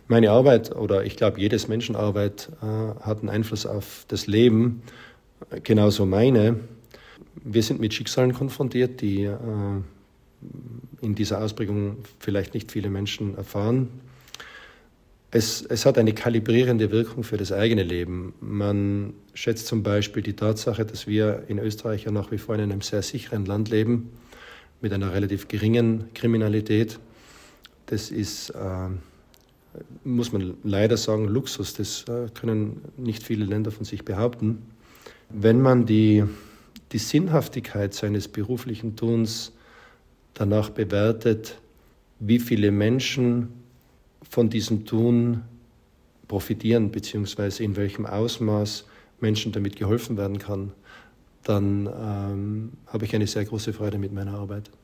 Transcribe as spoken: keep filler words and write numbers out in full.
Meine Arbeit oder ich glaube, jedes Menschen Arbeit äh, hat einen Einfluss auf das Leben, genauso meine. Wir sind mit Schicksalen konfrontiert, die äh, in dieser Ausprägung vielleicht nicht viele Menschen erfahren. Es, es hat eine kalibrierende Wirkung für das eigene Leben. Man schätzt zum Beispiel die Tatsache, dass wir in Österreich ja nach wie vor in einem sehr sicheren Land leben, mit einer relativ geringen Kriminalität. Das ist, äh, muss man leider sagen, Luxus. Das äh, können nicht viele Länder von sich behaupten. Wenn man die, die Sinnhaftigkeit seines beruflichen Tuns danach bewertet, wie viele Menschen von diesem Tun profitieren, beziehungsweise in welchem Ausmaß Menschen damit geholfen werden kann, dann ähm, habe ich eine sehr große Freude mit meiner Arbeit.